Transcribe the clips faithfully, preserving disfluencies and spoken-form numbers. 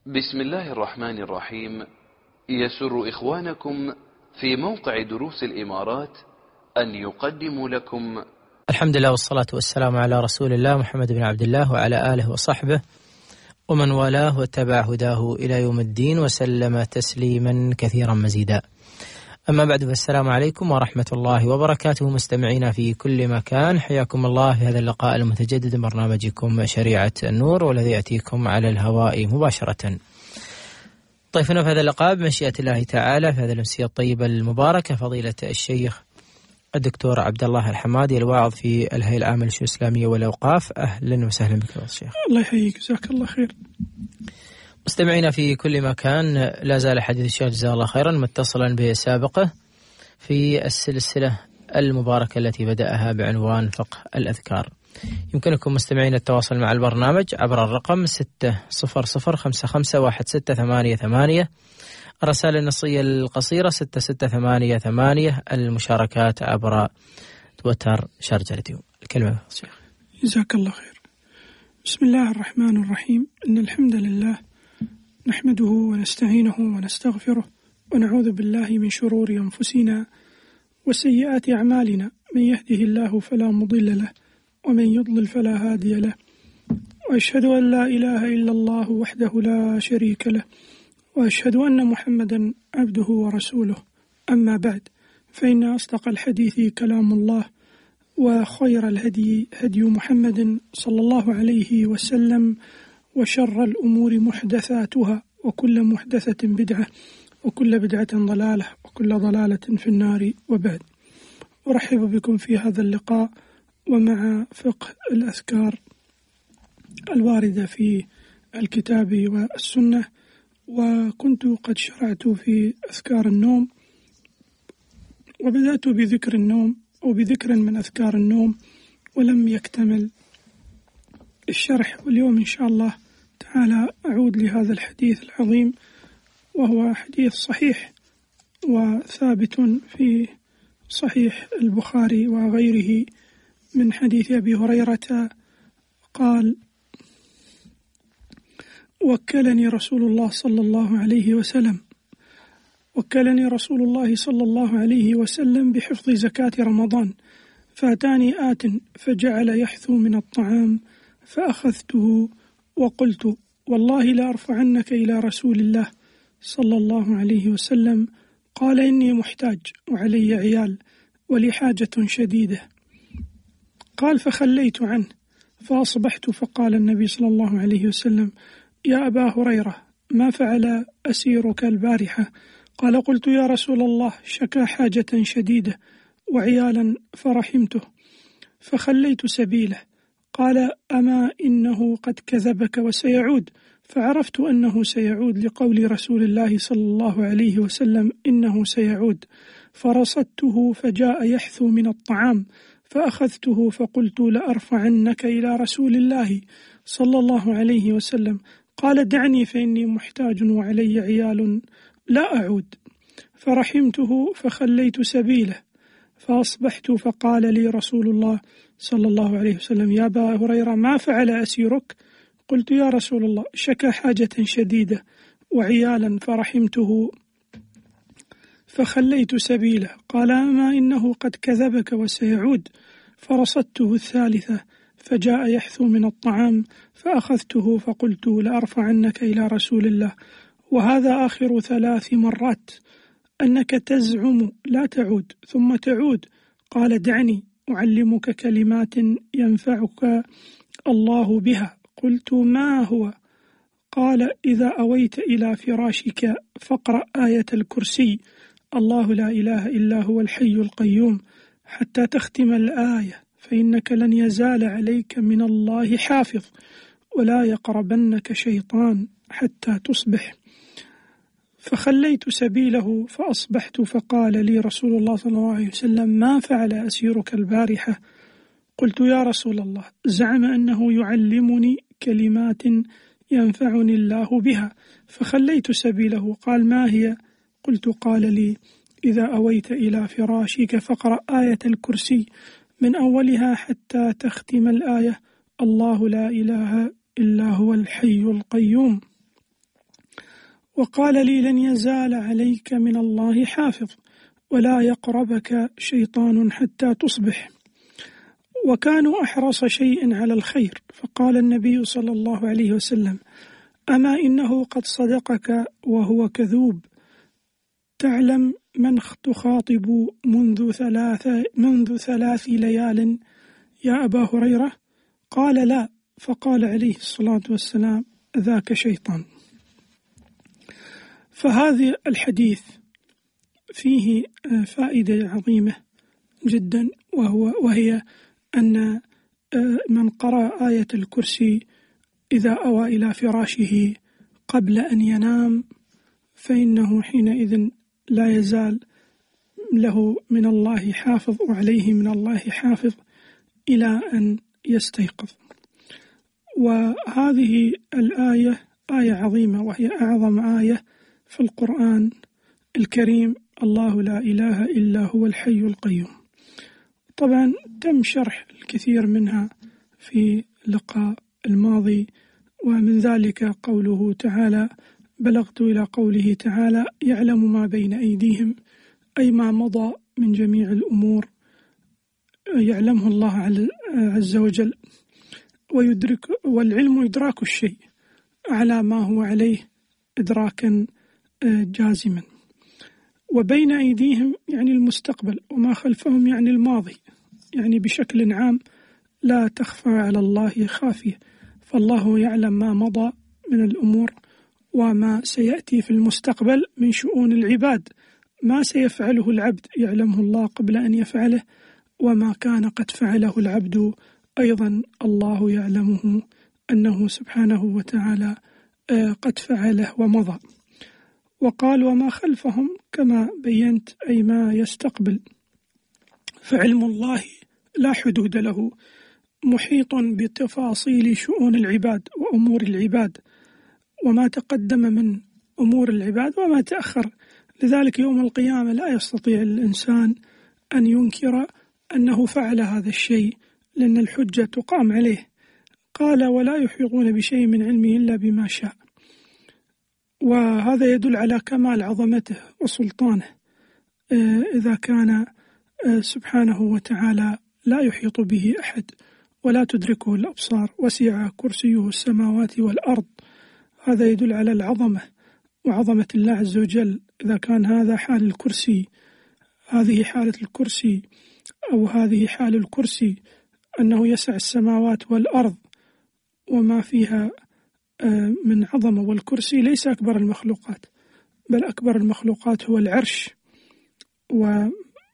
بسم الله الرحمن الرحيم. يسر إخوانكم في موقع دروس الإمارات أن يقدموا لكم الحمد لله والصلاة والسلام على رسول الله محمد بن عبد الله وعلى آله وصحبه ومن والاه واتبع هداه إلى يوم الدين وسلم تسليما كثيرا مزيدا. أما بعد، فالسلام عليكم ورحمة الله وبركاته مستمعينا في كل مكان، حياكم الله في هذا اللقاء المتجدد من برنامجكم شريعة النور، والذي يأتيكم على الهواء مباشرة. ضيفنا في هذا اللقاء بمشيئة الله تعالى في هذه الأمسية الطيبة المباركة فضيلة الشيخ الدكتور عبد الله الحمادي، الواعظ في الهيئة العامة للشؤون الإسلامية والأوقاف. أهلا وسهلا بك يا شيخ. الله يحييك، جزاك الله خير. مستمعينا في كل مكان، لا زال حديث الشيخ جزاه الله خيرا متصلا بسابقه في السلسلة المباركة التي بدأها بعنوان فقه الأذكار. يمكنكم مستمعين التواصل مع البرنامج عبر الرقم ستة صفر صفر خمسة خمسة واحد ستة ثمانية ثمانية، الرسائل النصية القصيرة ستة ستة ثمانية ثمانية، المشاركات عبر تويتر شارجة راديو. الكلمة شيخ. جزاك الله خير. بسم الله الرحمن الرحيم. إن الحمد لله نحمده ونستعينه ونستغفره ونعوذ بالله من شرور أنفسنا وسيئات أعمالنا، من يهده الله فلا مضل له ومن يضلل فلا هادي له، وأشهد أن لا إله إلا الله وحده لا شريك له، وأشهد أن محمدا عبده ورسوله. أما بعد، فإن أصدق الحديث كلام الله، وخير الهدي هدي محمد صلى الله عليه وسلم، وشر الأمور محدثاتها، وكل محدثة بدعة، وكل بدعة ضلالة، وكل ضلالة في النار. وبعد، أرحب بكم في هذا اللقاء ومع فقه الأذكار الواردة في الكتاب والسنة. وكنت قد شرعت في أذكار النوم، وبدأت بذكر النوم أو بذكر من أذكار النوم ولم يكتمل الشرح، واليوم إن شاء الله تعالى أعود لهذا الحديث العظيم، وهو حديث صحيح وثابت في صحيح البخاري وغيره من حديث أبي هريرة قال: وكلني رسول الله صلى الله عليه وسلم وكلني رسول الله صلى الله عليه وسلم بحفظ زكاة رمضان، فأتاني آت فجعل يحثو من الطعام، فأخذته وقلت: والله لا أرفعنك إلى رسول الله صلى الله عليه وسلم. قال: إني محتاج وعلي عيال ولي حاجة شديدة. قال: فخليت عنه، فأصبحت فقال النبي صلى الله عليه وسلم: يا أبا هريرة، ما فعل أسيرك البارحة؟ قال: قلت: يا رسول الله، شكا حاجة شديدة وعيالا فرحمته فخليت سبيله. قال: أما إنه قد كذبك وسيعود؟ فعرفت أنه سيعود لقول رسول الله صلى الله عليه وسلم: إنه سيعود. فرصدته فجاء يحثو من الطعام، فأخذته فقلت: لأرفعنك إلى رسول الله صلى الله عليه وسلم. قال: دعني فإني محتاج وعلي عيال لا أعود. فرحمته فخليت سبيله، فأصبحت فقال لي رسول الله صلى الله عليه وسلم: يا أبا هريرة، ما فعل أسيرك؟ قلت: يا رسول الله، شكا حاجة شديدة وعيالا فرحمته فخليت سبيله. قال: أما إنه قد كذبك وسيعود. فرصدته الثالثة فجاء يحثو من الطعام، فأخذته فقلت: لأرفعنك إلى رسول الله. وهذا آخر ثلاث مرات أنك تزعم لا تعود ثم تعود. قال: دعني أعلمك كلمات ينفعك الله بها. قلت: ما هو؟ قال: إذا أويت إلى فراشك فاقرأ آية الكرسي: الله لا إله إلا هو الحي القيوم، حتى تختم الآية، فإنك لن يزال عليك من الله حافظ، ولا يقربنك شيطان حتى تصبح. فخليت سبيله فأصبحت فقال لي رسول الله صلى الله عليه وسلم: ما فعل أسيرك البارحة؟ قلت: يا رسول الله، زعم أنه يعلمني كلمات ينفعني الله بها. فخليت سبيله. قال: ما هي؟ قلت: قال لي: إذا أويت إلى فراشك فاقرأ آية الكرسي من أولها حتى تختم الآية: الله لا إله إلا هو الحي القيوم. وقال لي لن يزال عليك من الله حافظ ولا يقربك شيطان حتى تصبح. وكانوا أحرص شيء على الخير، فقال النبي صلى الله عليه وسلم: أما إنه قد صدقك وهو كذوب، تعلم من تخاطب منذ ثلاث منذ ثلاث ليال يا أبا هريرة؟ قال: لا. فقال عليه الصلاة والسلام: ذاك شيطان. فهذا الحديث فيه فائدة عظيمة جدا، وهو وهي أن من قرأ آية الكرسي إذا أوى إلى فراشه قبل أن ينام فإنه حينئذ لا يزال له من الله حافظ وعليه من الله حافظ إلى أن يستيقظ. وهذه الآية آية عظيمة، وهي أعظم آية في القرآن الكريم: الله لا إله إلا هو الحي القيوم. طبعا تم شرح الكثير منها في اللقاء الماضي، ومن ذلك قوله تعالى: بلغت إلى قوله تعالى: يعلم ما بين أيديهم، أي ما مضى من جميع الأمور يعلمه الله عز وجل، ويدرك والعلم إدراك الشيء على ما هو عليه إدراكا جازما. وبين أيديهم يعني المستقبل، وما خلفهم يعني الماضي، يعني بشكل عام لا تخفى على الله خافية، فالله يعلم ما مضى من الأمور وما سيأتي في المستقبل من شؤون العباد. ما سيفعله العبد يعلمه الله قبل أن يفعله، وما كان قد فعله العبد أيضا الله يعلمه أنه سبحانه وتعالى قد فعله ومضى. وقال: وما خلفهم، كما بينت أي ما يستقبل. فعلم الله لا حدود له، محيط بتفاصيل شؤون العباد وأمور العباد، وما تقدم من أمور العباد وما تأخر. لذلك يوم القيامة لا يستطيع الإنسان أن ينكر أنه فعل هذا الشيء، لأن الحجة تقام عليه. قال: ولا يحيطون بشيء من علمه إلا بما شاء. وهذا يدل على كمال عظمته وسلطانه، إذا كان سبحانه وتعالى لا يحيط به أحد ولا تدركه الأبصار، وسع كرسيه السماوات والأرض. هذا يدل على العظمة وعظمة الله عز وجل. إذا كان هذا حال الكرسي، هذه حالة الكرسي، أو هذه حال الكرسي أنه يسع السماوات والأرض وما فيها من عظمة، والكرسي ليس أكبر المخلوقات، بل أكبر المخلوقات هو العرش. و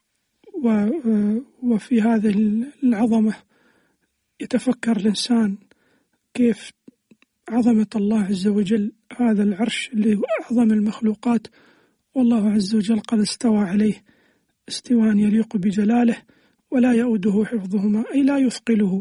و وفي هذه العظمة يتفكر الإنسان كيف عظمة الله عز وجل، هذا العرش اللي هو أعظم المخلوقات، والله عز وجل قد استوى عليه استواء يليق بجلاله، ولا يؤوده حفظهما، أي لا يثقله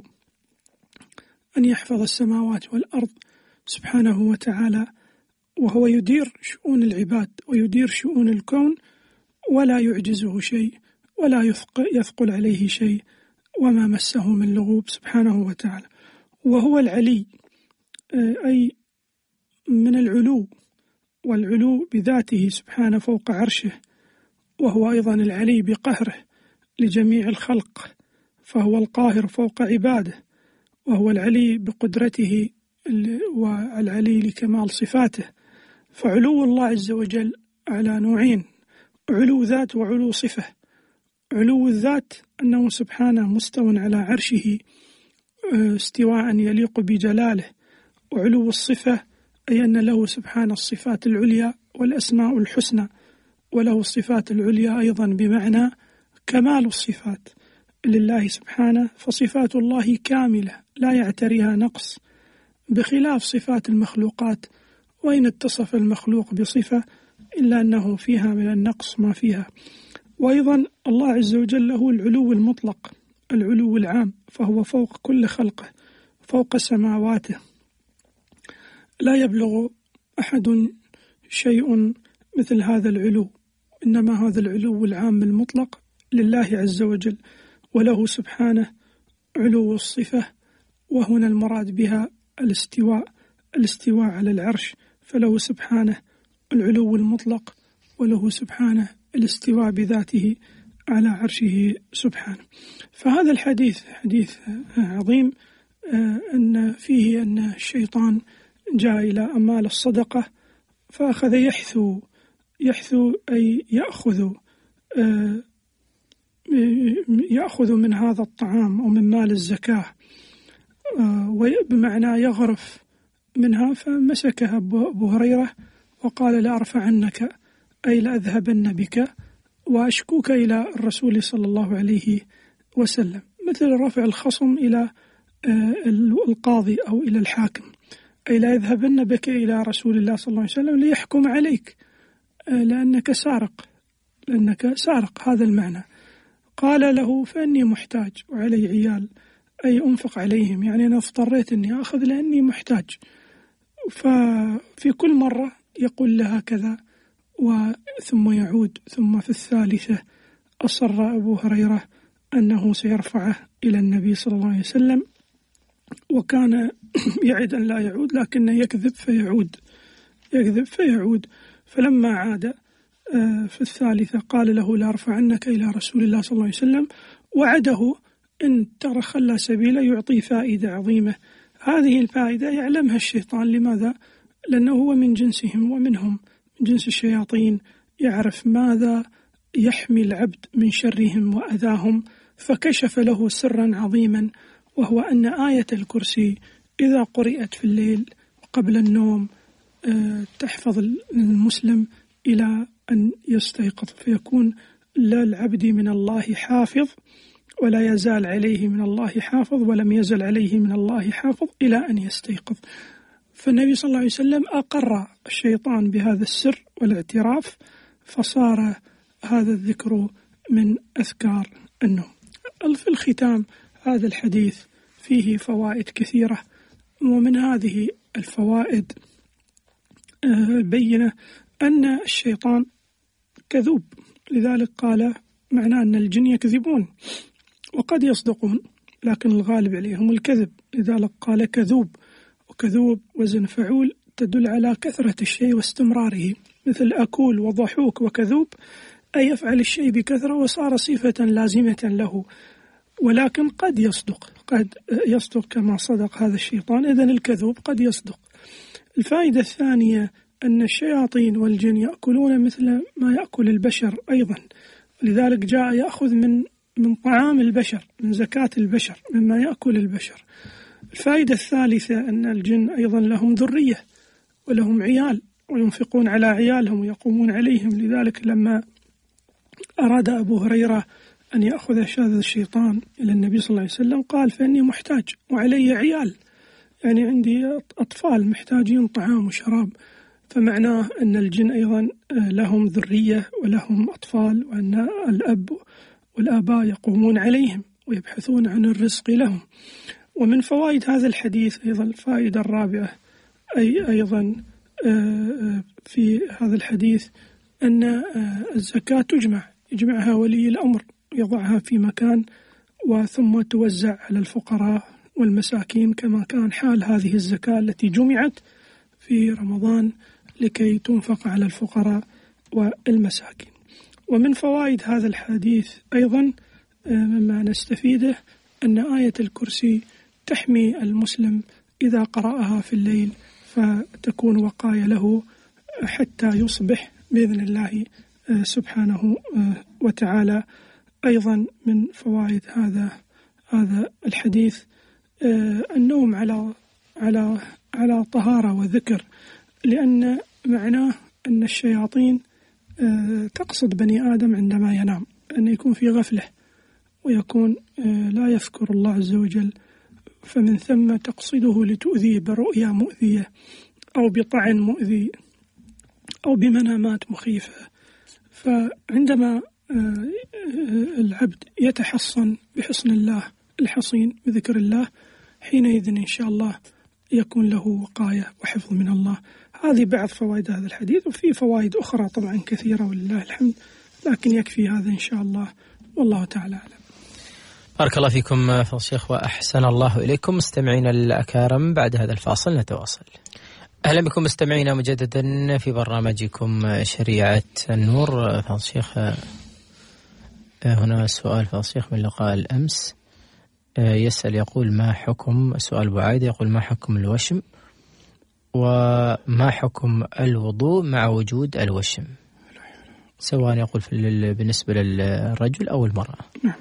أن يحفظ السماوات والأرض سبحانه وتعالى، وهو يدير شؤون العباد ويدير شؤون الكون، ولا يعجزه شيء ولا يثقل عليه شيء، وما مسه من لغوب سبحانه وتعالى. وهو العلي، أي من العلو، والعلو بذاته سبحانه فوق عرشه، وهو أيضا العلي بقهره لجميع الخلق، فهو القاهر فوق عباده، وهو العلي بقدرته والعلي لكمال صفاته. فعلو الله عز وجل على نوعين: علو ذات وعلو صفة. علو الذات أنه سبحانه مستوى على عرشه استواء يليق بجلاله، وعلو الصفة أي أن له سبحانه الصفات العليا والأسماء الحسنى، وله الصفات العليا أيضا بمعنى كمال الصفات لله سبحانه، فصفات الله كاملة لا يعتريها نقص، بخلاف صفات المخلوقات، وإن اتصف المخلوق بصفة إلا أنه فيها من النقص ما فيها. وأيضا الله عز وجل له العلو المطلق، العلو العام، فهو فوق كل خلقه، فوق سماواته، لا يبلغ أحد شيء مثل هذا العلو، إنما هذا العلو العام المطلق لله عز وجل. وله سبحانه علو الصفة، وهنا المراد بها الاستواء، الاستواء على العرش، فله سبحانه العلو المطلق، وله سبحانه الاستواء بذاته على عرشه سبحانه. فهذا الحديث حديث عظيم، أن فيه أن الشيطان جاء إلى أمال الصدقة فأخذ يحثو يحثو أي يأخذ يأخذ من هذا الطعام أو من مال الزكاة، بمعنى يغرف منها. فمسكها أبو هريرة وقال لأرفعنك أي لأذهبن بك وأشكوك إلى الرسول صلى الله عليه وسلم، مثل رفع الخصم إلى القاضي أو إلى الحاكم، أي لأذهبن بك إلى رسول الله صلى الله عليه وسلم ليحكم عليك لأنك سارق لأنك سارق هذا المعنى. قال له فإني محتاج وعلي عيال، أي أنفق عليهم، يعني أنا اضطريت أني أخذ لأني محتاج. ففي كل مرة يقول لها كذا وثم يعود. ثم في الثالثة أصر أبو هريرة أنه سيرفعه إلى النبي صلى الله عليه وسلم، وكان يعد أن لا يعود لكنه يكذب فيعود يكذب فيعود فلما عاد في الثالثة قال له لأرفعنك إلى رسول الله صلى الله عليه وسلم، وعده إن ترى خلى سبيله يعطي فائدة عظيمة. هذه الفائدة يعلمها الشيطان. لماذا؟ لأنه هو من جنسهم ومنهم، من جنس الشياطين، يعرف ماذا يحمي العبد من شرهم وأذاهم. فكشف له سرا عظيما، وهو أن آية الكرسي إذا قرئت في الليل قبل النوم تحفظ المسلم إلى أن يستيقظ، فيكون للعبد من الله حافظ ولا يزال عليه من الله حافظ ولم يزل عليه من الله حافظ إلى أن يستيقظ. فالنبي صلى الله عليه وسلم أقر الشيطان بهذا السر والاعتراف، فصار هذا الذكر من أذكار النوم. في الختام هذا الحديث فيه فوائد كثيرة، ومن هذه الفوائد بينة أن الشيطان كذوب، لذلك قال معناه أن الجن يكذبون وقد يصدقون، لكن الغالب عليهم الكذب، لذلك قال كذوب. وكذوب وزن فعول تدل على كثرة الشيء واستمراره، مثل أكول وضحوك وكذوب، أي يفعل الشيء بكثرة وصار صفة لازمة له، ولكن قد يصدق قد يصدق كما صدق هذا الشيطان. إذن الكذوب قد يصدق. الفائدة الثانية أن الشياطين والجن يأكلون مثل ما يأكل البشر أيضا، لذلك جاء يأخذ من من طعام البشر، من زكاة البشر، مما يأكل البشر. الفائدة الثالثة أن الجن أيضا لهم ذرية ولهم عيال، وينفقون على عيالهم ويقومون عليهم. لذلك لما أراد أبو هريرة أن يأخذ هذا الشيطان إلى النبي صلى الله عليه وسلم قال فإني محتاج وعلي عيال، يعني عندي أطفال محتاجين طعام وشراب. فمعناه أن الجن أيضا لهم ذرية ولهم أطفال، وأن الأب والآباء يقومون عليهم ويبحثون عن الرزق لهم. ومن فوائد هذا الحديث أيضا الفائدة الرابعة أي أيضا في هذا الحديث أن الزكاة تجمع يجمعها ولي الأمر، يضعها في مكان وثم توزع على الفقراء والمساكين، كما كان حال هذه الزكاة التي جمعت في رمضان لكي تنفق على الفقراء والمساكين. ومن فوائد هذا الحديث أيضا مما نستفيده أن آية الكرسي تحمي المسلم إذا قرأها في الليل، فتكون وقاية له حتى يصبح بإذن الله سبحانه وتعالى. أيضا من فوائد هذا هذا الحديث النوم على على على طهارة وذكر، لأن معناه أن الشياطين تقصد بني آدم عندما ينام أن يكون في غفلة ويكون لا يذكر الله عز وجل، فمن ثم تقصده لتؤذيه برؤيا مؤذية أو بطعن مؤذي أو بمنامات مخيفة. فعندما العبد يتحصن بحصن الله الحصين بذكر الله، حينئذ إن شاء الله يكون له وقاية وحفظ من الله. هذه بعض فوائد هذا الحديث، وفي فوائد أخرى طبعا كثيرة ولله الحمد، لكن يكفي هذا إن شاء الله، والله تعالى أعلم. بارك الله فيكم فضيلة الشيخ وأحسن الله إليكم. مستمعين الأكارم، بعد هذا الفاصل نتواصل. أهلا بكم مستمعينا مجددا في برنامجكم شريعة النور. فضل الشيخ، هنا سؤال فضل الشيخ من لقاء الأمس، يسأل يقول: ما حكم، سؤال بعايدة، يقول: ما حكم الوشم وما حكم الوضوء مع وجود الوشم، سواء يقول في بالنسبة للرجل أو المرأة؟ نعم.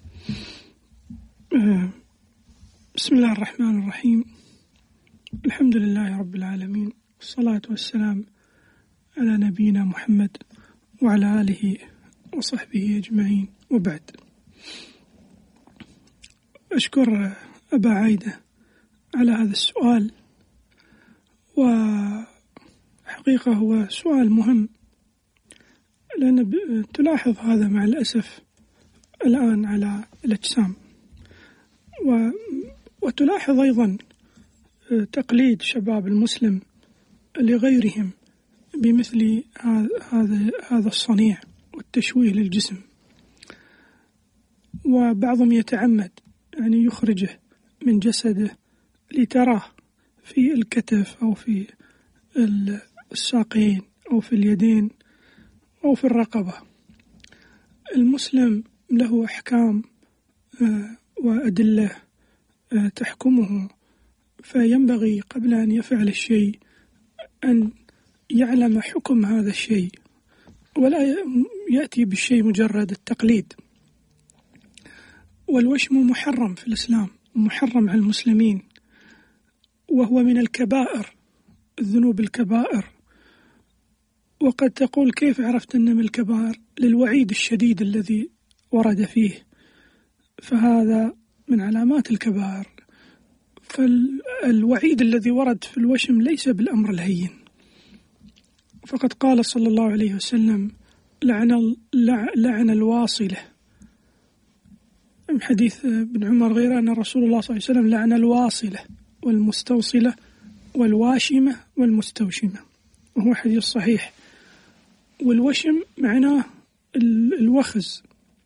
بسم الله الرحمن الرحيم، الحمد لله رب العالمين، والصلاة والسلام على نبينا محمد وعلى آله وصحبه أجمعين، وبعد. أشكر أبا عايدة على هذا السؤال، وحقيقة هو سؤال مهم، لأن تلاحظ هذا مع الأسف الآن على الأجسام، وتلاحظ أيضا تقليد شباب المسلم لغيرهم بمثل هذا هذا الصنيع والتشويه للجسم، وبعضهم يتعمد يعني يخرجه من جسده لتراه في الكتف أو في الساقين أو في اليدين أو في الرقبة. المسلم له أحكام وأدلة تحكمه، فينبغي قبل أن يفعل الشيء أن يعلم حكم هذا الشيء، ولا يأتي بالشيء مجرد التقليد. والوشم محرم في الإسلام، محرم على المسلمين، وهو من الكبائر، الذنوب الكبائر. وقد تقول: كيف عرفت أنه من الكبائر؟ للوعيد الشديد الذي ورد فيه، فهذا من علامات الكبائر. فالوعيد الذي ورد في الوشم ليس بالأمر الهين، فقد قال صلى الله عليه وسلم: لعن, لعن الواصلة، من حديث ابن عمر غير أن رسول الله صلى الله عليه وسلم لعن الواصلة والمستوصلة والواشمة والمستوشمة، وهو حديث صحيح. والوشم معناه الوخز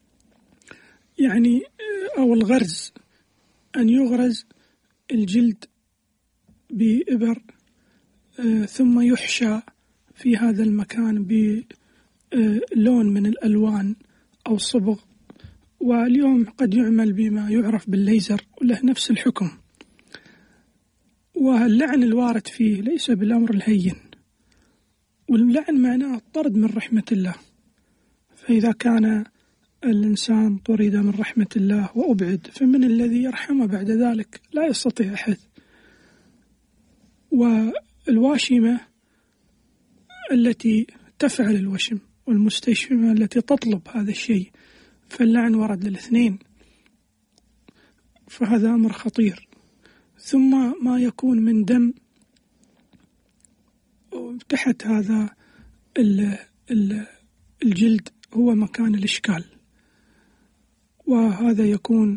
يعني أو الغرز، أن يغرز الجلد بإبر ثم يحشى في هذا المكان بلون من الألوان أو صبغ، واليوم قد يعمل بما يعرف بالليزر وله نفس الحكم. واللعن الوارد فيه ليس بالأمر الهين، واللعن معناه الطرد من رحمة الله، فإذا كان الإنسان طرد من رحمة الله وأبعد، فمن الذي يرحمه بعد ذلك؟ لا يستطيع أحد. والواشمة التي تفعل الوشم، والمستشفمة التي تطلب هذا الشيء، فاللعن ورد للاثنين، فهذا أمر خطير. ثم ما يكون من دم تحت هذا الجلد هو مكان الإشكال، وهذا يكون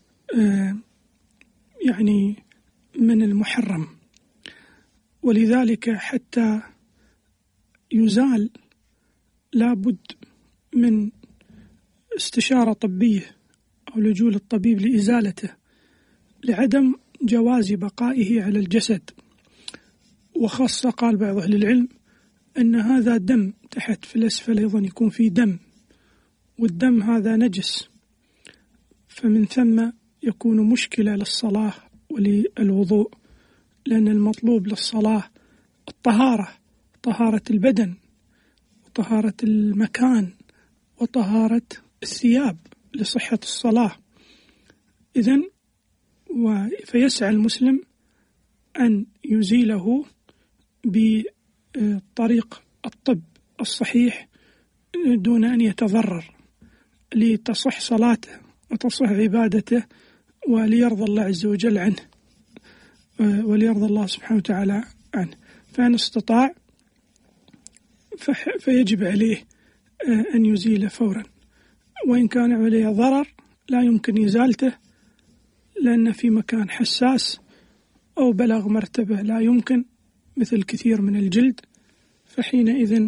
يعني من المحرم. ولذلك حتى يزال لابد من استشارة طبية أو لجوء للطبيب لإزالته، لعدم جواز بقائه على الجسد. وخاصة قال بعض أهل العلم أن هذا دم تحت في الأسفل أيضا يكون فيه دم، والدم هذا نجس، فمن ثم يكون مشكلة للصلاة وللوضوء، لأن المطلوب للصلاة الطهارة، طهارة البدن وطهارة المكان وطهارة الثياب لصحة الصلاة. إذن فيسعى المسلم أن يزيله بطريق الطب الصحيح دون أن يتضرر، لتصح صلاته وتصح عبادته، وليرضى الله عز وجل عنه، وليرضى الله سبحانه وتعالى عنه. فإن استطاع فيجب عليه أن يزيل فورا، وإن كان عليه ضرر لا يمكن إزالته لأن في مكان حساس أو بلغ مرتبة لا يمكن، مثل كثير من الجلد، فحينئذ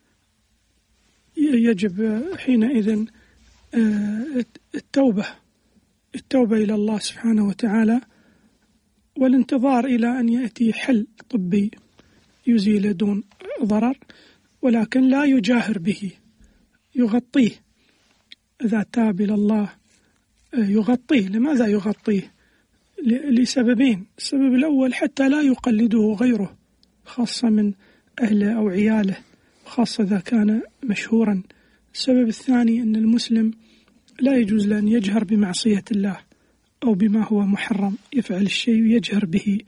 يجب حينئذ التوبة التوبة إلى الله سبحانه وتعالى، والانتظار إلى أن يأتي حل طبي يزيل دون ضرر، ولكن لا يجاهر به، يغطيه. إذا تاب إلى الله يغطيه. لماذا يغطيه؟ لسببين. السبب الأول حتى لا يقلده غيره، خاصة من أهله أو عياله، خاصة إذا كان مشهورا. السبب الثاني أن المسلم لا يجوز له أن يجهر بمعصية الله أو بما هو محرم، يفعل الشيء ويجهر به،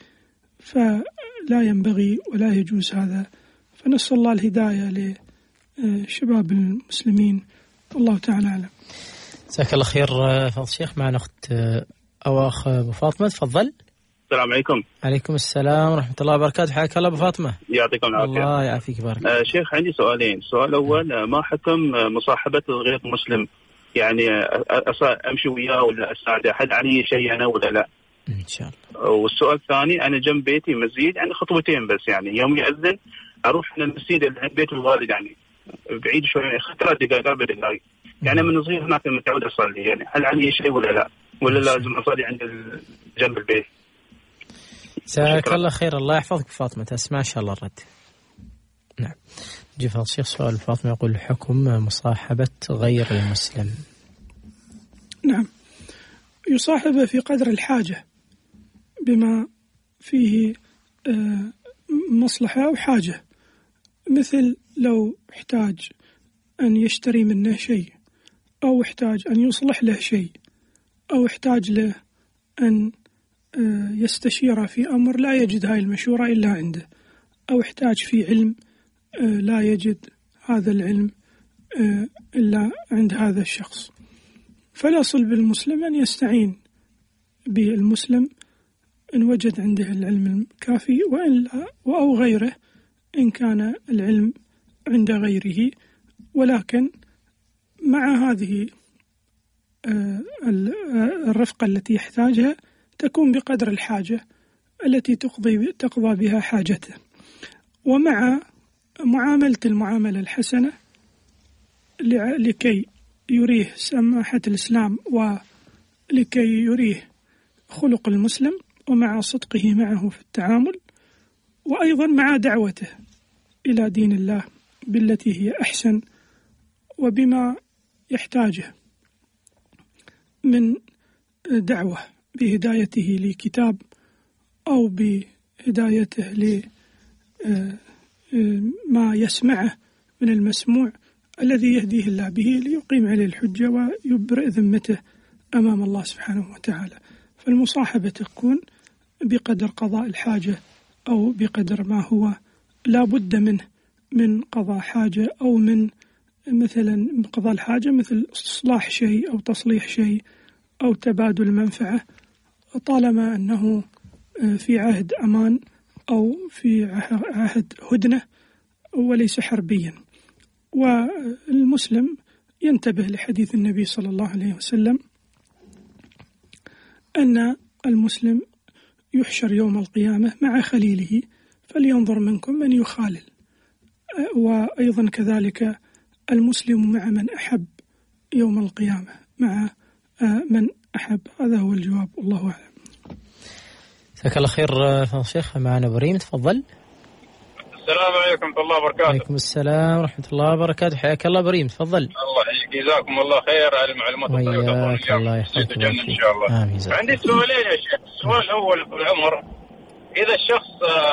فلا ينبغي ولا يجوز هذا. فنسأل الله الهداية لشباب المسلمين، والله تعالى أعلم. جزاك الله خير فضل الشيخ. معنا أخت أو أخ أبو فاطمة، تفضل. السلام عليكم. عليكم السلام ورحمة الله وبركاته. حياك الله أبو فاطمة. يعطيكم العافية. الله يعافيك بارك. آه شيخ، عندي سؤالين. السؤال الأول، ما حكم مصاحبة غير مسلم؟ يعني أمشي وياه ولا أساعده؟ هل علي شيء أنا ولا لا؟ إن شاء الله. والسؤال الثاني، أنا جنب بيتي مسجد يعني خطوتين بس، يعني يوم يأذن أروح للمسجد اللي عند بيت الوالد، يعني بعيد شوي، ثلاث دقائق أربع دقائق، يعني من صغير هناك متعود أصلي، يعني هل علي شيء ولا لا؟ ولا لازم أصلي عند جنب البيت؟ جزاك الله خير. الله يحفظك فاطمة، تسمع إن شاء الله الرد. نعم. جي فضل الشيخ سؤال فاطمة يقول حكم مصاحبة غير المسلم. نعم، يصاحب في قدر الحاجة بما فيه مصلحة أو حاجة، مثل لو احتاج أن يشتري منه شيء، أو احتاج أن يصلح له شيء، أو احتاج له أن يستشير في أمر لا يجد هاي المشورة إلا عنده، أو احتاج في علم لا يجد هذا العلم إلا عند هذا الشخص. فالأصل بالمسلم أن يستعين بالمسلم إن وجد عنده العلم الكافي، وإن لا أو غيره إن كان العلم عند غيره، ولكن مع هذه الرفقة التي يحتاجها تكون بقدر الحاجة التي تقضي تقضى بها حاجته، ومع معاملة المعاملة الحسنة لكي يريه سماحة الإسلام ولكي يريه خلق المسلم، ومع صدقه معه في التعامل، وأيضا مع دعوته إلى دين الله بالتي هي أحسن وبما يحتاجه من دعوة، بهدايته لكتاب أو بهدايته لما يسمعه من المسموع الذي يهديه الله به ليقيم عليه الحجة ويبرئ ذمته أمام الله سبحانه وتعالى. فالمصاحبة تكون بقدر قضاء الحاجة أو بقدر ما هو لا بد منه من قضاء حاجة، أو من مثلا قضاء الحاجة مثل إصلاح شيء أو تصليح شيء أو تبادل منفعة، طالما أنه في عهد أمان أو في عهد هدنة وليس حربيا. والمسلم ينتبه لحديث النبي صلى الله عليه وسلم أن المسلم يحشر يوم القيامة مع خليله، فلينظر منكم من يخالل. وأيضا كذلك المسلم مع من أحب يوم القيامة، مع من أحب. هذا هو الجواب، والله أعلم. جزاك الله خير فضل الشيخ. معنا بريم، تفضل. السلام عليكم ورحمة الله وبركاته. وعليكم السلام ورحمة الله وبركاته. حياك الله بريم، تفضل. الله يحييك، جزاكم الله خير على المعلومات الطيبة. الله يحفظك إن شاء الله. آمين. عندي سؤالين يا شيخ. السؤال الأول في العمر، إذا الشخص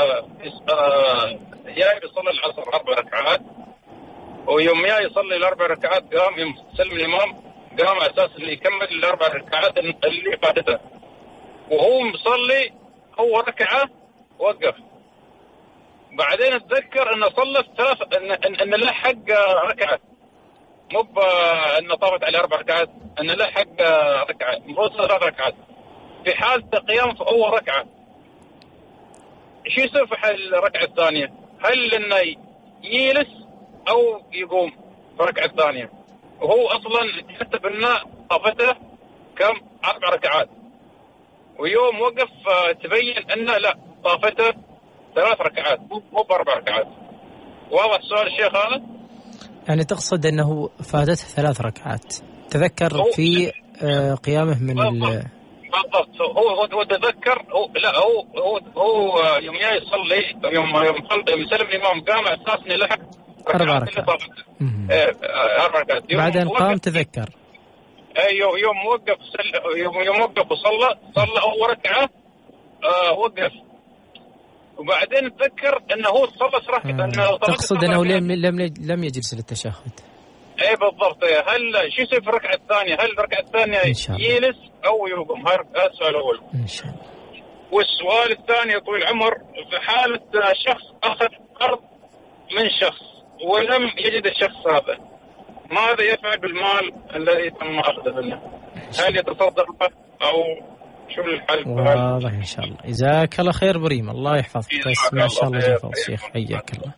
جاي يصلي العصر أربع ركعات، ويوم جاي يصلي الأربع ركعات قام يوم سلم الإمام قام على أساس اللي يكمل الأربع ركعات اللي فاتته، وهو مصلي أول ركعة وقف، بعدين اتذكر انه صلى ثلاث ان ان له حق ركعه، مو انه طافت على اربع ركعات، ان له حق ركعه، المفروض ثلاث ركعات. في حال قيام في اول ركعه ايش يصير في حال الركعه الثانيه؟ هل انه يجلس او يقوم في الركعه الثانيه؟ وهو اصلا يحسب انه طافته كم؟ اربع ركعات، ويوم وقف تبين انه لا طافته ثلاث ركعات مو بأربع ركعات. واضح السؤال الشيخ هذا؟ يعني تقصد أنه فاتته ثلاث ركعات، تذكر في قيامه من ال بالضبط. هو هو تذكر هو لا هو هو هو يوم جاي يصلي يوم يوم يوم يسلم الإمام قام أساس إنه لحق أربع ركعات. أربع ركعات. بعدين قام تذكر. أيوه يوم وقف سل يوم يوم وقف وصلى صلى أول ركعة آه وقف وبعدين تذكر إنه هو صلى ركعة. آه. تقصد أنه لم لم لم يجلس للتشهد. اي بالضبط. هل شو يصير في الركعه الثانيه؟ هل الركعه الثانيه يجلس او يقوم؟ هذا السؤال الاول. ان شاء الله. والسؤال الثاني يا طويل العمر، في حاله شخص اخذ قرض من شخص ولم يجد الشخص هذا، ماذا يفعل بالمال الذي تم اخذه منه؟ هل يتصدق به او شو الحل؟ واضح ان شاء الله. جزاك الله خير بريم، الله يحفظك. ما شاء الله جزاك الشيخ، حياك الله.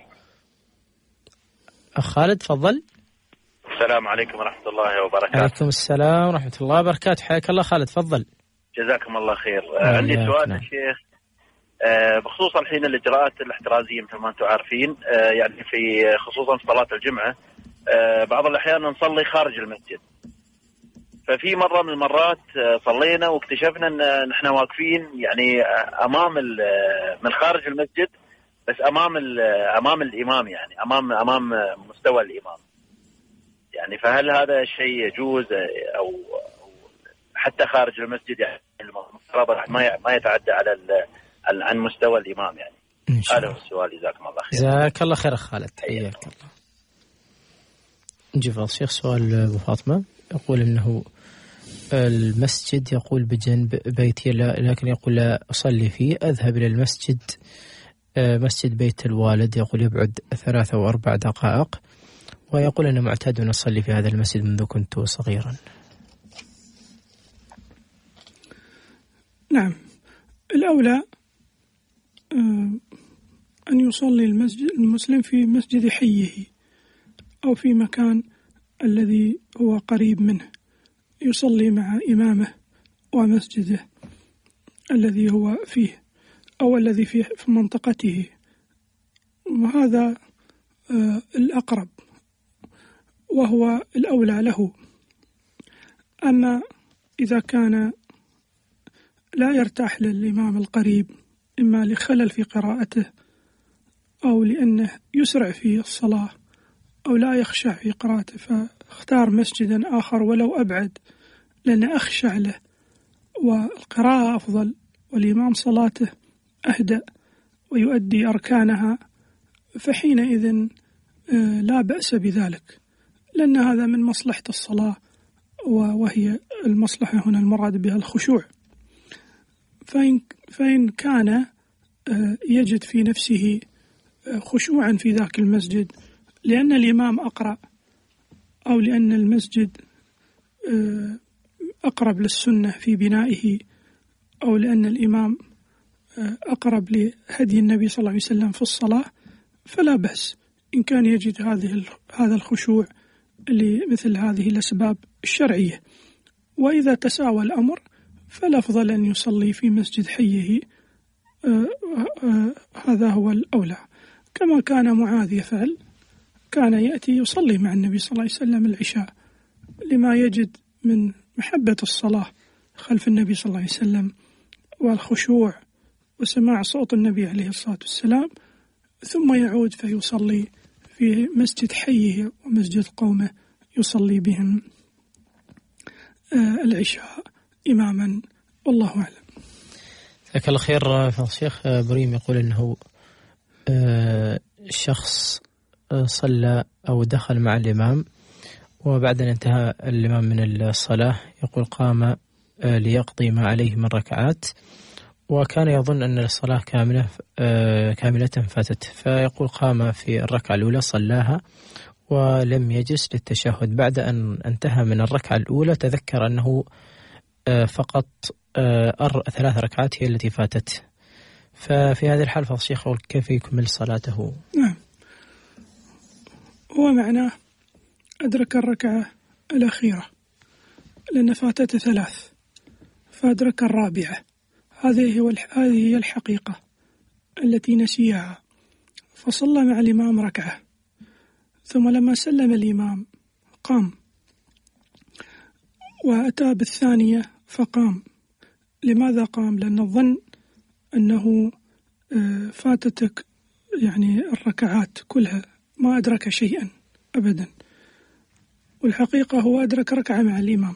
اخ خالد تفضل. السلام عليكم ورحمة الله وبركاته. عليكم السلام ورحمة الله وبركاته، حياك الله خالد تفضل. جزاكم الله خير. عندي سؤال يا شيخ بخصوص الحين الإجراءات الاحترازية مثل ما أنتم عارفين، يعني في خصوصا في صلاة الجمعة بعض الأحيان نصلي خارج المسجد. ففي مرة من المرات صلينا واكتشفنا أن نحن واقفين يعني أمام من خارج المسجد، بس أمام أمام الإمام، يعني أمام أمام مستوى الإمام. يعني فهل هذا شيء يجوز أو حتى خارج المسجد؟ يعني المفترض ما ما يتعدى على عن مستوى الإمام يعني. هذا هو السؤال. جزاكم الله خير. جزاك الله خير خالد، حياك الله. نجيب الشيخ سؤال أبو فاطمة، يقول إنه المسجد يقول بجنب بيتي، لكن يقول لا أصلي فيه، أذهب إلى المسجد مسجد بيت الوالد، يقول يبعد ثلاثة أو أربع دقائق، ويقول أنا معتاد أن أصلي في هذا المسجد منذ كنت صغيرا. نعم، الأولى أن يصلي المسجد المسلم في مسجد حيه أو في مكان الذي هو قريب منه، يصلي مع إمامه ومسجده الذي هو فيه أو الذي في منطقته، وهذا الأقرب وهو الأولى له. أما إذا كان لا يرتاح للإمام القريب، إما لخلل في قراءته أو لأنه يسرع في الصلاة أو لا يخشع في قراءته، فاختار مسجدا آخر ولو أبعد لأنه أخشع له والقراءة أفضل والإمام صلاته أهدأ ويؤدي أركانها، فحينئذ لا بأس بذلك، لأن هذا من مصلحة الصلاة، وهي المصلحة هنا المراد بها الخشوع. فإن, فإن كان يجد في نفسه خشوعا في ذاك المسجد لأن الإمام أقرأ أو لأن المسجد أقرب للسنة في بنائه أو لأن الإمام أقرب لهدي النبي صلى الله عليه وسلم في الصلاة، فلا بأس إن كان يجد هذه هذا الخشوع لمثل هذه الأسباب الشرعية. وإذا تساوى الأمر فالأفضل أن يصلي في مسجد حيه، آآ آآ هذا هو الأولى، كما كان معاذ يفعل، كان يأتي يصلي مع النبي صلى الله عليه وسلم العشاء لما يجد من محبة الصلاة خلف النبي صلى الله عليه وسلم والخشوع وسماع صوت النبي عليه الصلاة والسلام، ثم يعود فيصلي في مسجد حيه ومسجد قومه يصلي بهم العشاء إماما، والله أعلم. جزاك الله خير. الشيخ بريم يقول أنه شخص صلى أو دخل مع الإمام وبعد أن انتهى الإمام من الصلاة يقول قام ليقضي ما عليه من ركعات، وكان يظن أن الصلاة كاملة كاملة فاتت، فيقول قام في الركعة الأولى صلاها ولم يجلس للتشهد. بعد أن انتهى من الركعة الأولى تذكر أنه فقط ثلاث ركعات هي التي فاتت، ففي هذه الحال فالشيخ يقول كيف يكمل صلاته؟ نعم، هو معناه أدرك الركعة الأخيرة لأن فاتته ثلاث، فأدرك الرابعة، هذه هي الحقيقة التي نسيها، فصلى مع الإمام ركعة، ثم لما سلم الإمام قام وأتى بالثانية فقام، لماذا قام؟ لأن الظن أنه فاتتك يعني الركعات كلها، ما أدرك شيئا أبدا، والحقيقة هو أدرك ركعة مع الإمام.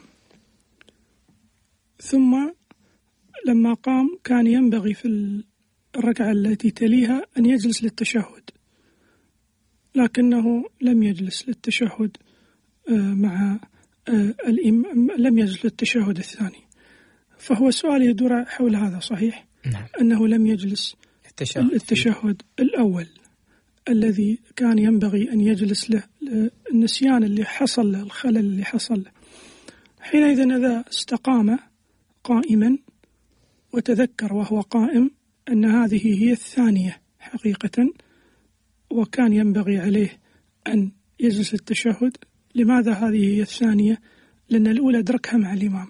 ثم لما قام كان ينبغي في الركعة التي تليها أن يجلس للتشهد، لكنه لم يجلس للتشهد مع الإمام، لم يجلس للتشهد الثاني. فهو السؤال يدور حول هذا، صحيح؟ نعم. أنه لم يجلس التشهد, التشهد الأول الذي كان ينبغي أن يجلس له، النسيان اللي حصل له، الخلل اللي حصل له. حينئذ إذا استقام قائما وتذكر وهو قائم أن هذه هي الثانية حقيقة، وكان ينبغي عليه أن يجلس التشهد. لماذا هذه هي الثانية؟ لأن الأولى أدركها مع الإمام،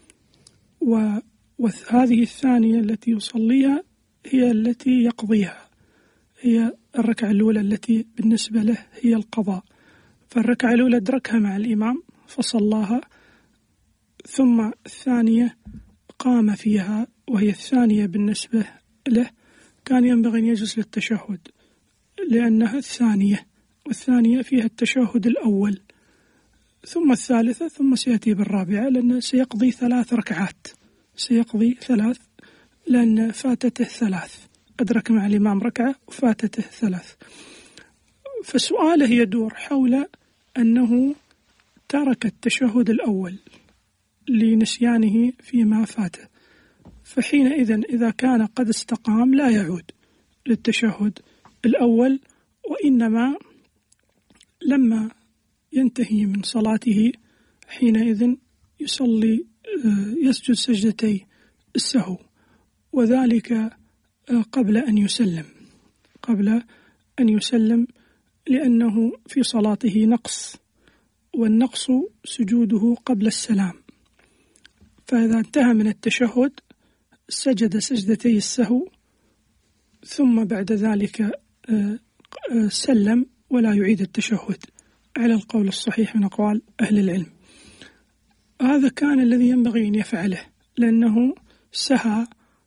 وهذه الثانية التي يصليها هي التي يقضيها، هي الركعة الأولى التي بالنسبة له هي القضاء. فالركعة الأولى أدركها مع الإمام فصلاها، ثم الثانية قام فيها وهي الثانية بالنسبة له، كان ينبغي أن يجلس للتشهد لأنها الثانية، والثانية فيها التشهد الأول ثم الثالثة ثم سيأتي بالرابعة، لأنه سيقضي ثلاث ركعات، سيقضي ثلاث لأن فاتته ثلاث، أدرك مع الإمام ركعة وفاتته ثلاث. فسؤاله يدور حول أنه ترك التشهد الأول لنسيانه فيما فاته، فحينئذ إذا كان قد استقام لا يعود للتشهد الأول، وإنما لما ينتهي من صلاته حينئذ يصلي يسجد سجدتي السهو، وذلك قبل أن يسلم قبل أن يسلم لأنه في صلاته نقص، والنقص سجوده قبل السلام. فإذا انتهى من التشهد سجد سجدتي السهو، ثم بعد ذلك سلم ولا يعيد التشهد على القول الصحيح من أقوال أهل العلم. هذا كان الذي ينبغي أن يفعله، لأنه سهى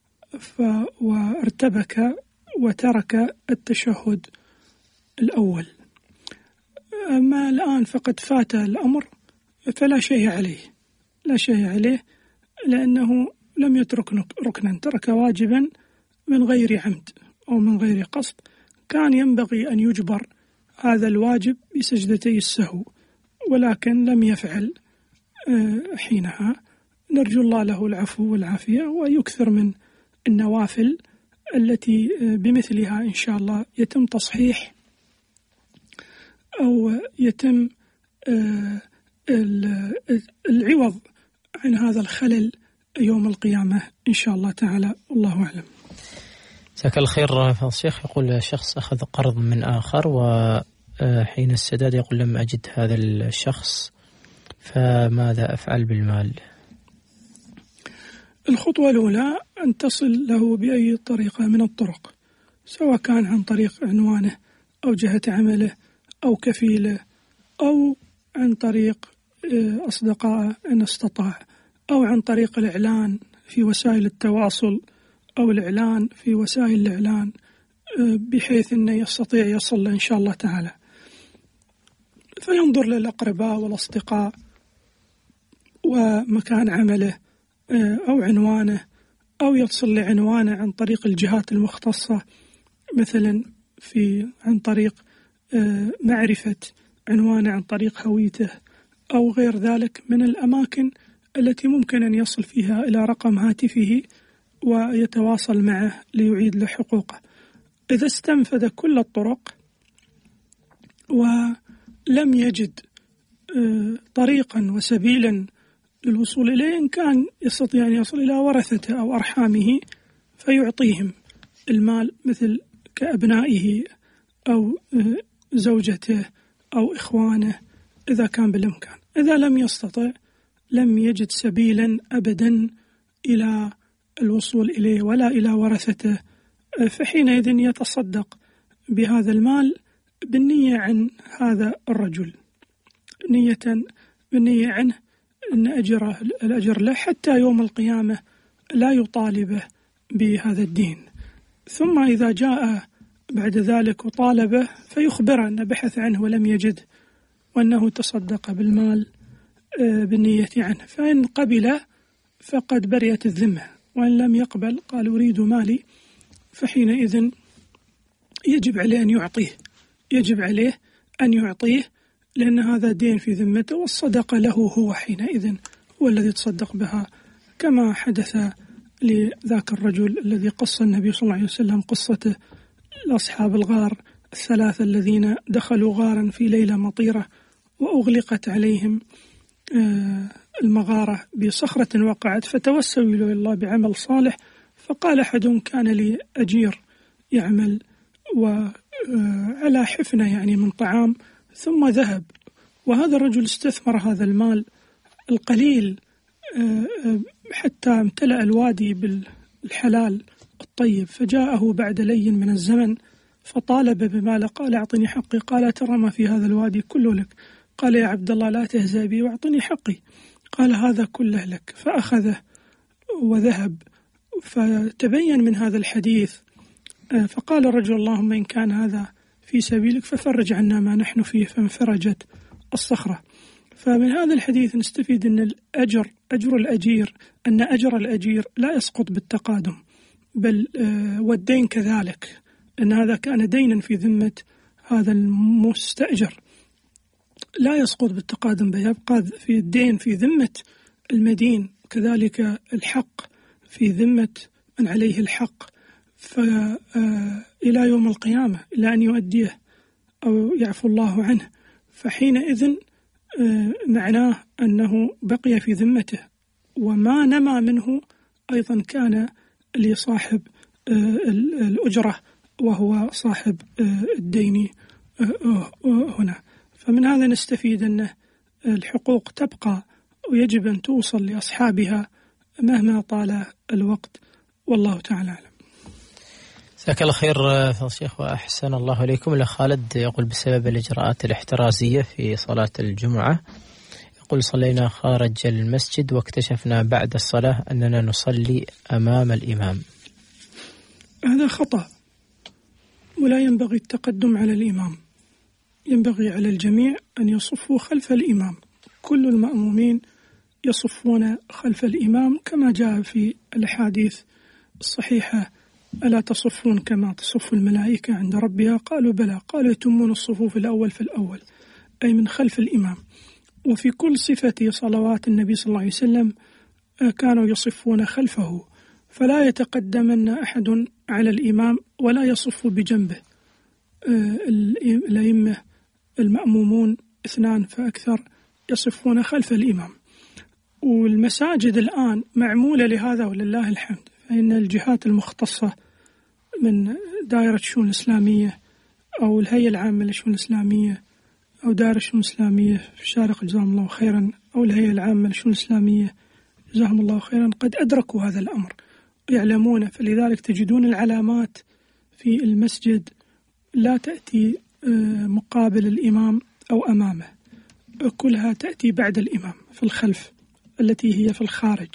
وارتبك وترك التشهد الأول. أما الآن فقد فات الأمر فلا شيء عليه، لا شيء عليه لأنه لم يترك ركنا، ترك واجبا من غير عمد أو من غير قصد. كان ينبغي أن يجبر هذا الواجب بسجدتي السهو، ولكن لم يفعل حينها. نرجو الله له العفو والعافية، ويكثر من النوافل التي بمثلها إن شاء الله يتم تصحيح أو يتم العوض عن هذا الخلل يوم القيامة إن شاء الله تعالى، والله أعلم. جزاك الله خير فضيلة الشيخ. يقول شخص أخذ قرض من آخر وحين السداد يقول لم أجد هذا الشخص، فماذا أفعل بالمال؟ الخطوة الأولى أن تصل له بأي طريقة من الطرق، سواء كان عن طريق عنوانه أو جهة عمله أو كفيله أو عن طريق أصدقائه إن استطاع، أو عن طريق الإعلان في وسائل التواصل أو الإعلان في وسائل الإعلان، بحيث أنه يستطيع يصل إن شاء الله تعالى. فينظر للأقرباء والأصدقاء ومكان عمله أو عنوانه، أو يتصل لعنوانه عن طريق الجهات المختصة، مثلا في عن طريق معرفة عنوانه عن طريق هويته أو غير ذلك من الأماكن التي ممكن أن يصل فيها إلى رقم هاتفه ويتواصل معه ليعيد له حقوقه. إذا استنفذ كل الطرق ولم يجد طريقا وسبيلا للوصول إليه، إن كان يستطيع أن يصل إلى ورثته أو أرحامه فيعطيهم المال، مثل كأبنائه أو زوجته أو إخوانه إذا كان بالإمكان. إذا لم يستطع، لم يجد سبيلا أبدا إلى الوصول إليه ولا إلى ورثته، فحينئذ يتصدق بهذا المال بالنية عن هذا الرجل، نية بالنية عنه أن أجره الأجر له حتى يوم القيامة لا يطالبه بهذا الدين. ثم إذا جاء بعد ذلك وطالبه فيخبره أنه بحث عنه ولم يجد، وأنه تصدق بالمال بالنية عنه، فإن قبل فقد برئت الذمة، وإن لم يقبل قال أريد مالي، فحينئذ يجب عليه أن يعطيه يجب عليه أن يعطيه لأن هذا دين في ذمته، والصدقة له هو حينئذ هو الذي تصدق بها، كما حدث لذاك الرجل الذي قص النبي صلى الله عليه وسلم قصته لأصحاب الغار الثلاثة الذين دخلوا غارا في ليلة مطيرة وأغلقت عليهم المغارة بصخرة وقعت، فتوسلوا إلى الله بعمل صالح، فقال أحدهم كان لي أجير يعمل وعلى حفنة يعني من طعام، ثم ذهب، وهذا الرجل استثمر هذا المال القليل حتى امتلأ الوادي بالحلال الطيب، فجاءه بعد لي من الزمن فطالب بمال، قال أعطني حقي، قال ترى ما في هذا الوادي كله لك، قال يا عبد الله لا تهزأ بي واعطني حقي، قال هذا كله لك، فأخذه وذهب. فتبين من هذا الحديث، فقال الرجل اللهم إن كان هذا في سبيلك ففرج عنا ما نحن فيه، فانفرجت الصخرة. فمن هذا الحديث نستفيد أن الأجر أجر الأجير أن أجر الأجير لا يسقط بالتقادم، بل والدين كذلك، أن هذا كان دينا في ذمة هذا المستأجر لا يسقط بالتقادم، بل يبقى في الدين في ذمة المدين، كذلك الحق في ذمة من عليه الحق، فإلى يوم القيامة إلى أن يؤديه أو يعفو الله عنه، فحينئذ معناه أنه بقي في ذمته، وما نما منه أيضا كان لصاحب الأجرة وهو صاحب الدين هنا. فمن هذا نستفيد أن الحقوق تبقى ويجب أن توصل لأصحابها مهما طال الوقت، والله تعالى أعلم. جزاك الله خير فضيلة الشيخ وأحسن الله إليكم. الأخ خالد يقول بسبب الإجراءات الاحترازية في صلاة الجمعة، يقول صلينا خارج المسجد واكتشفنا بعد الصلاة أننا نصلي أمام الإمام. هذا خطأ، ولا ينبغي التقدم على الإمام، ينبغي على الجميع أن يصفوا خلف الإمام، كل المأمومين يصفون خلف الإمام كما جاء في الأحاديث الصحيحة: ألا تصفون كما تصف الملائكة عند ربها؟ قالوا بلى، قالوا يتمون الصفوف الأول في الأول، أي من خلف الإمام. وفي كل صفة صلوات النبي صلى الله عليه وسلم كانوا يصفون خلفه، فلا يتقدمن أحد على الإمام ولا يصف بجنبه. الأئمة المأمومون اثنان فأكثر يصفون خلف الإمام، والمساجد الآن معمولة لهذا ولله الحمد، فإن الجهات المختصة من دائرة الشؤون الإسلامية أو الهيئة العامة للشؤون الإسلامية أو دائرة الشؤون الإسلامية في الشارقة جزاهم الله خيرا أو الهيئة العامة للشؤون الإسلامية جزاهم الله خيرا قد أدركوا هذا الأمر ويعلمونه، فلذلك تجدون العلامات في المسجد لا تأتي مقابل الإمام أو أمامه، كلها تأتي بعد الإمام في الخلف التي هي في الخارج.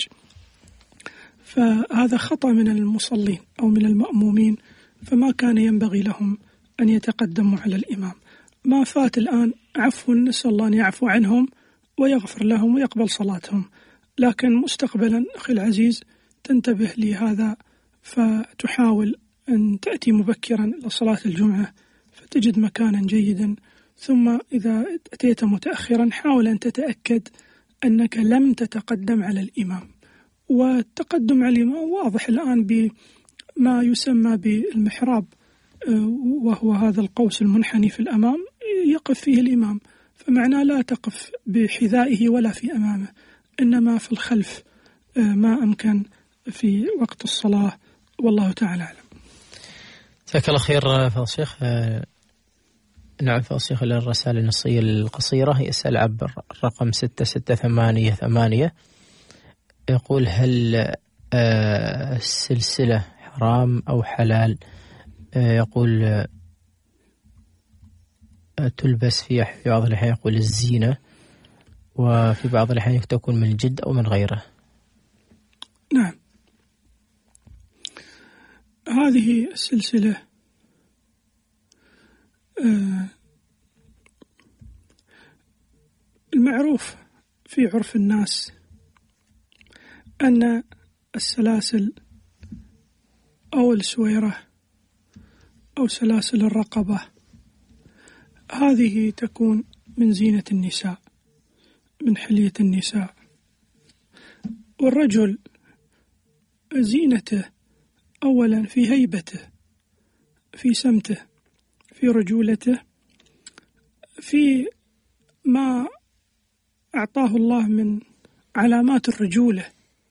فهذا خطأ من المصلين أو من المأمومين، فما كان ينبغي لهم أن يتقدموا على الإمام. ما فات الآن عفو، نسأل الله أن يعفو عنهم ويغفر لهم ويقبل صلاتهم، لكن مستقبلا أخي العزيز تنتبه لهذا، فتحاول أن تأتي مبكرا لصلاة الجمعة فتجد مكانا جيدا، ثم إذا أتيت متأخرا حاول أن تتأكد أنك لم تتقدم على الإمام. والتقدم على الإمام واضح الآن بما يسمى بالمحراب، وهو هذا القوس المنحني في الأمام يقف فيه الإمام، فمعناه لا تقف بحذائه ولا في أمامه، إنما في الخلف ما أمكن في وقت الصلاة، والله تعالى أعلم. جزاك الله خير فضيلة الشيخ. نعم فضيلة الشيخ، الرسالة النصية القصيرة يسأل عبر الرقم ستة ستة ثمانية ثمانية، يقول هل السلسلة حرام أو حلال؟ يقول تلبس في بعض الأحيان يقول الزينة، وفي بعض الأحيان تكون من الجلد أو من غيره. نعم، هذه السلسلة المعروف في عرف الناس أن السلاسل أو السويرة أو سلاسل الرقبة هذه تكون من زينة النساء، من حلية النساء. والرجل زينته أولا في هيبته، في سمته، في رجولته، في ما أعطاه الله من علامات الرجولة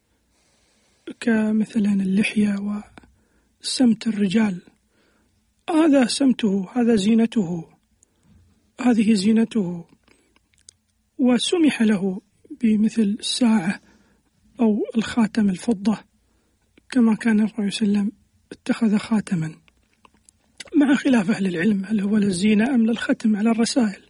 كمثلا اللحية وسمت الرجال. هذا سمته، هذا زينته، هذه زينته. وسمح له بمثل الساعة أو الخاتم الفضة كما كان الرسول صلى الله عليه وسلم اتخذ خاتما، مع خلاف أهل العلم هل هو للزينة أم للختم على الرسائل.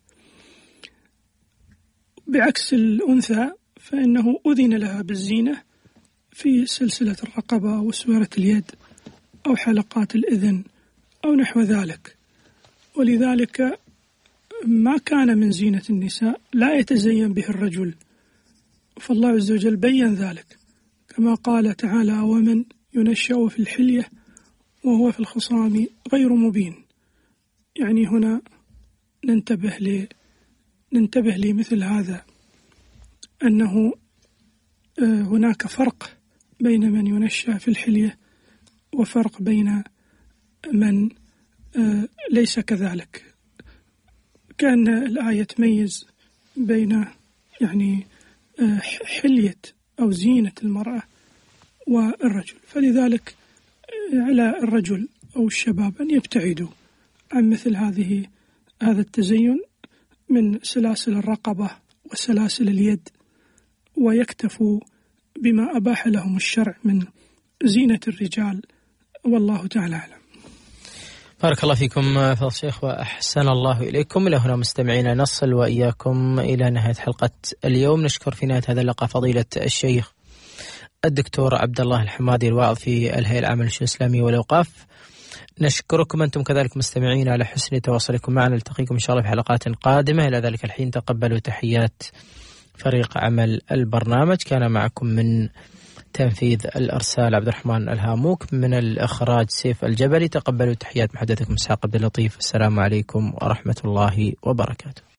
بعكس الأنثى فإنه أذن لها بالزينة في سلسلة الرقبة أو سويرة اليد أو حلقات الإذن أو نحو ذلك. ولذلك ما كان من زينة النساء لا يتزين به الرجل، فالله عز وجل بين ذلك كما قال تعالى: ومن ينشأ في الحلية وهو في الخصام غير مبين. يعني هنا ننتبه ل ننتبه لمثل هذا، أنه هناك فرق بين من ينشأ في الحلية وفرق بين من ليس كذلك. كان الآية تميز بين يعني حلية أو زينة المرأة والرجل، فلذلك على الرجل أو الشباب أن يبتعدوا عن مثل هذه هذا التزين من سلاسل الرقبة وسلاسل اليد، ويكتفوا بما أباح لهم الشرع من زينة الرجال، والله تعالى أعلم. بارك الله فيكم فضل الشيخ وأحسن الله إليكم. إلى هنا مستمعينا نصل وإياكم إلى نهاية حلقة اليوم. نشكر في نهاية هذا اللقاء فضيلة الشيخ الدكتور عبد الله الحمادي الواعظ في الهيئة العامة للشؤون الإسلامية والأوقاف. نشكركم أنتم كذلك مستمعين على حسن تواصلكم معنا. نلتقيكم إن شاء الله في حلقات قادمة. إلى ذلك الحين تقبلوا تحيات فريق عمل البرنامج. كان معكم من تنفيذ الأرسال عبد الرحمن الهاموك، من الإخراج سيف الجبلي. تقبلوا تحيات محدثكم إسحاق عبد اللطيف. السلام عليكم ورحمة الله وبركاته.